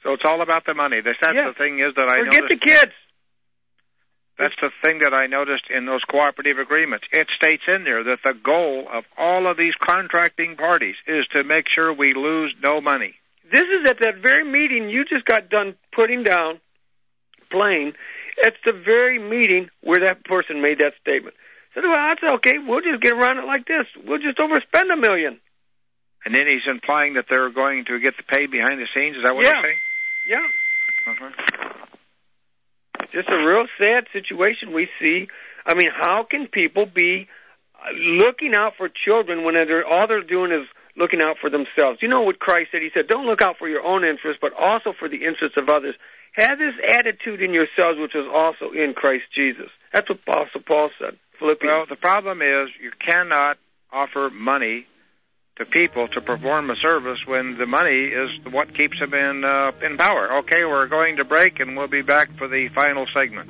So it's all about the money. That's, that's Yeah. the thing is that I Forget noticed. the kids. That's the thing that I noticed in those cooperative agreements. It states in there that the goal of all of these contracting parties is to make sure we lose no money. This is at that very meeting you just got done putting down, playing. It's the very meeting where that person made that statement. So, well, that's okay. We'll just get around it like this. We'll just overspend a million. And then he's implying that they're going to get the pay behind the scenes. Is that what Yeah. you're saying? Yeah. Uh-huh. Just a real sad situation we see. I mean, how can people be looking out for children when they're, all they're doing is looking out for themselves? You know what Christ said? He said, don't look out for your own interests, but also for the interests of others. Have this attitude in yourselves, which is also in Christ Jesus. That's what Apostle Paul said. Philippians. Well, the problem is you cannot offer money to people to perform a service when the money is what keeps them in uh, in power. Okay, we're going to break, and we'll be back for the final segment.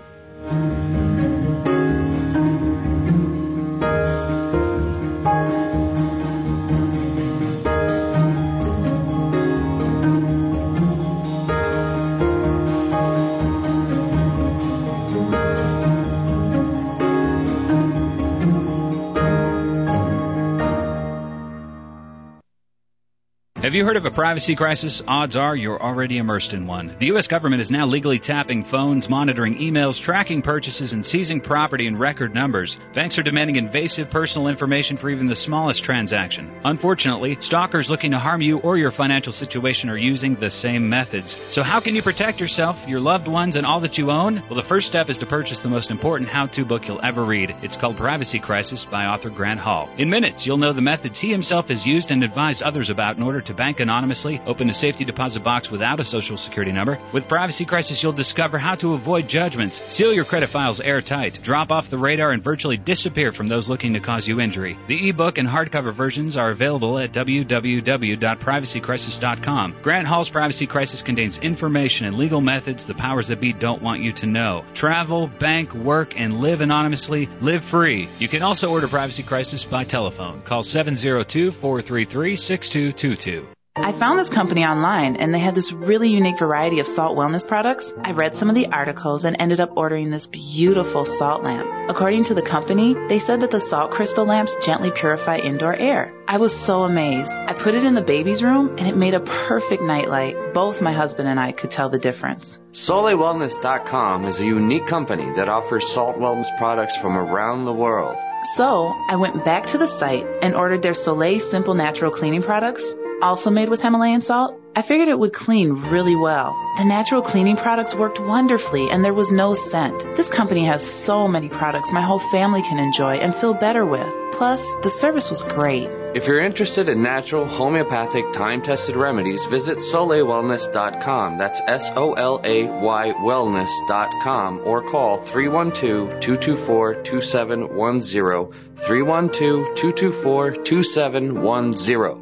Have you heard of a privacy crisis? Odds are you're already immersed in one. The U S government is now legally tapping phones, monitoring emails, tracking purchases, and seizing property in record numbers. Banks are demanding invasive personal information for even the smallest transaction. Unfortunately, stalkers looking to harm you or your financial situation are using the same methods. So how can you protect yourself, your loved ones, and all that you own? Well, the first step is to purchase the most important how-to book you'll ever read. It's called Privacy Crisis by author Grant Hall. In minutes, you'll know the methods he himself has used and advised others about in order to bank anonymously, open a safety deposit box without a social security number. With Privacy Crisis, you'll discover how to avoid judgments, seal your credit files airtight, drop off the radar, and virtually disappear from those looking to cause you injury. The ebook and hardcover versions are available at w w w dot privacy crisis dot com. Grant Hall's Privacy Crisis contains information and legal methods the powers that be don't want you to know. Travel, bank, work, and live anonymously. Live free. You can also order Privacy Crisis by telephone. Call seven zero two, four three three, six two two two. I found this company online, and they had this really unique variety of salt wellness products. I read some of the articles and ended up ordering this beautiful salt lamp. According to the company, they said that the salt crystal lamps gently purify indoor air. I was so amazed. I put it in the baby's room, and it made a perfect nightlight. Both my husband and I could tell the difference. Soleil Wellness dot com is a unique company that offers salt wellness products from around the world. So, I went back to the site and ordered their Soleil Simple Natural Cleaning products, also made with Himalayan salt. I figured it would clean really well. The natural cleaning products worked wonderfully, and there was no scent. This company has so many products my whole family can enjoy and feel better with. Plus, the service was great. If you're interested in natural, homeopathic, time-tested remedies, visit Soleil Wellness dot com. That's S O L A Y wellness dot com, or call three one two, two two four, two seven one zero, three one two, two two four, two seven one zero.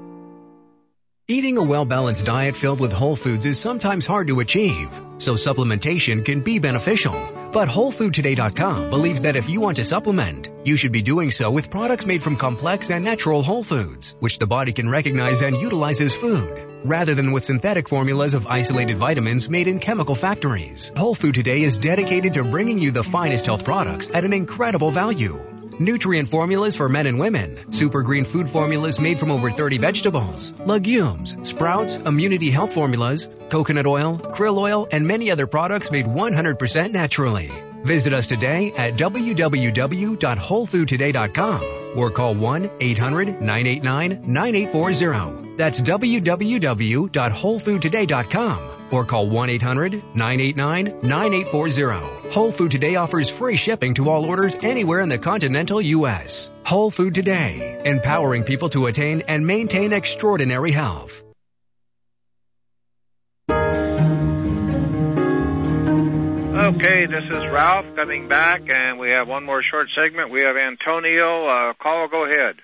Eating a well-balanced diet filled with whole foods is sometimes hard to achieve, so supplementation can be beneficial. But Whole Food Today dot com believes that if you want to supplement, you should be doing so with products made from complex and natural whole foods, which the body can recognize and utilize as food, rather than with synthetic formulas of isolated vitamins made in chemical factories. Whole Food Today is dedicated to bringing you the finest health products at an incredible value. Nutrient formulas for men and women, super green food formulas made from over thirty vegetables, legumes, sprouts, immunity health formulas, coconut oil, krill oil, and many other products made one hundred percent naturally. Visit us today at w w w dot whole food today dot com or call one eight hundred, nine eight nine, nine eight four zero. That's w w w dot whole food today dot com. Or call one eight hundred, nine eight nine, nine eight four zero. Whole Food Today offers free shipping to all orders anywhere in the continental U S. Whole Food Today, empowering people to attain and maintain extraordinary health. Okay, this is Ralph coming back, and we have one more short segment. We have Antonio. Uh, call, go ahead.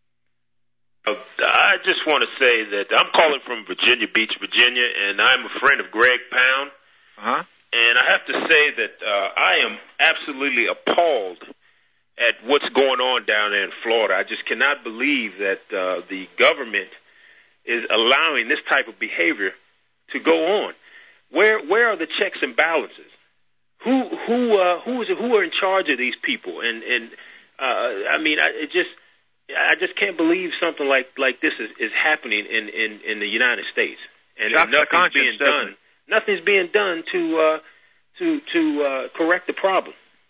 I just want to say that I'm calling from Virginia Beach, Virginia, and I'm a friend of Greg Pound. Uh-huh. And I have to say that uh, I am absolutely appalled at what's going on down there in Florida. I just cannot believe that uh, the government is allowing this type of behavior to go on. Where where are the checks and balances? Who who uh, who is who are in charge of these people? And and uh, I mean, I it just I just can't believe something like, like this is, is happening in, in, in the United States, and, and nothing's being done. Nothing's being done to uh, to to uh, correct the problem.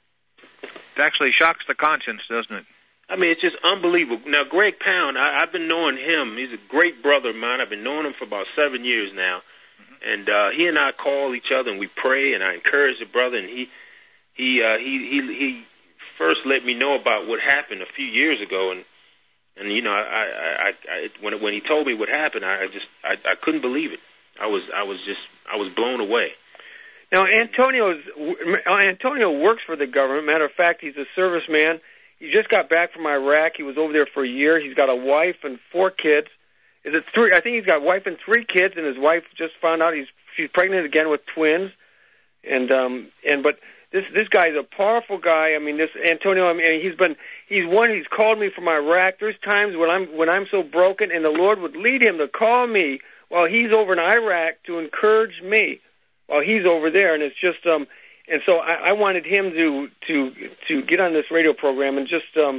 It actually shocks the conscience, doesn't it? I mean, it's just unbelievable. Now, Greg Pound, I, I've been knowing him. He's a great brother of mine. I've been knowing him for about seven years now. Mm-hmm. And uh, he and I call each other, and we pray, and I encourage the brother. And he he uh, he, he he first let me know about what happened a few years ago. And, and you know, I, I, I, I when when he told me what happened, I just I, I couldn't believe it. I was I was just I was blown away. Now, Antonio's Antonio works for the government. Matter of fact, he's a serviceman. He just got back from Iraq. He was over there for a year. He's got a wife and four kids. Is it three? I think he's got a wife and three kids, and his wife just found out he's she's pregnant again with twins. And um and but this this guy is a powerful guy. I mean, this Antonio. I mean, he's been he's one. He's called me from Iraq. There's times when I'm when I'm so broken, and the Lord would lead him to call me while he's over in Iraq to encourage me while he's over there. And it's just um. And so I, I wanted him to to to get on this radio program and just um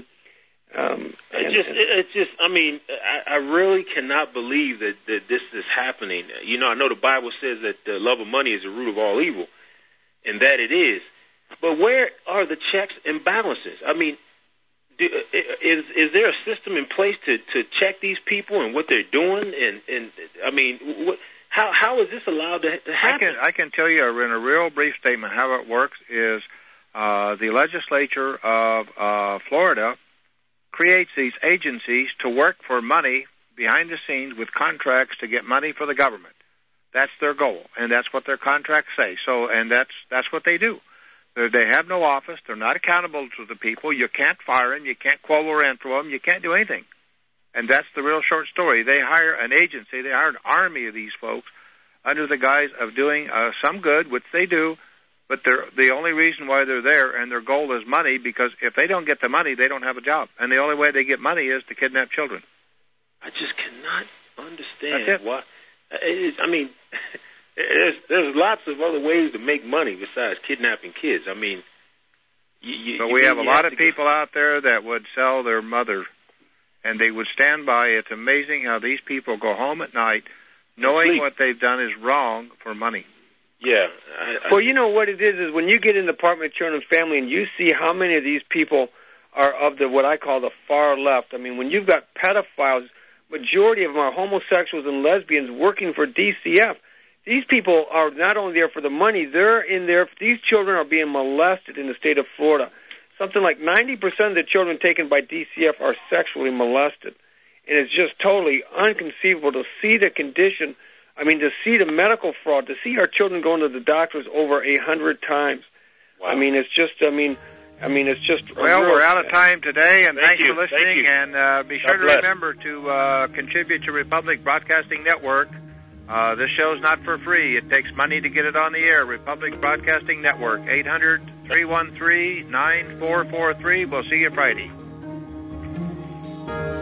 um. It just it's just I mean I, I really cannot believe that, that this is happening. You know, I know the Bible says that the love of money is the root of all evil, and that it is. But where are the checks and balances? I mean, do, is is there a system in place to, to check these people and what they're doing? And and I mean, what, how how is this allowed to, to happen? I can I can tell you in a real brief statement how it works is uh, the legislature of uh, Florida creates these agencies to work for money behind the scenes with contracts to get money for the government. That's their goal, and that's what their contracts say. So, and that's that's what they do. They're, they have no office. They're not accountable to the people. You can't fire them. You can't quell the rent for them. You can't do anything. And that's the real short story. They hire an agency. They hire an army of these folks under the guise of doing uh, some good, which they do, but they're, the only reason why they're there and their goal is money, because if they don't get the money, they don't have a job. And the only way they get money is to kidnap children. I just cannot understand why. It, I mean, there's, there's lots of other ways to make money besides kidnapping kids. I mean, you, you, but we have a lot of people go. out there that would sell their mother, and they would stand by. It's amazing how these people go home at night knowing Sleep. what they've done is wrong for money. Yeah. I, I, well, you know what it is, is when you get in the Department of Children and Family and you see how many of these people are of the what I call the far left. I mean, when you've got pedophiles, majority of them are homosexuals and lesbians working for D C F. These people are not only there for the money, they're in there. These children are being molested in the state of Florida. Something like ninety percent of the children taken by D C F are sexually molested. And it's just totally inconceivable to see the condition. I mean, to see the medical fraud, to see our children going to the doctors over a hundred times. Wow. I mean, it's just, I mean, I mean, it's just. Well, we're out of time today, and Thank thanks you. for listening. Thank and uh, be God sure to bless. remember to uh, contribute to Republic Broadcasting Network. Uh, this show's not for free. It takes money to get it on the air. Republic Broadcasting Network, eight hundred, three one three, nine four four three. We'll see you Friday.